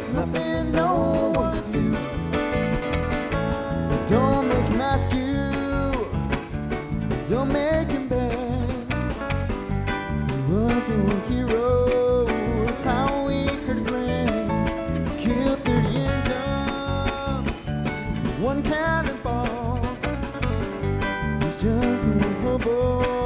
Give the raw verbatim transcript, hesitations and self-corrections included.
nothing no one can do. Don't make him ask you, don't make him beg. He wasn't a hero, it's how we hurt his leg. Killed thirty Indians, one cannonball. He's just a little hobo.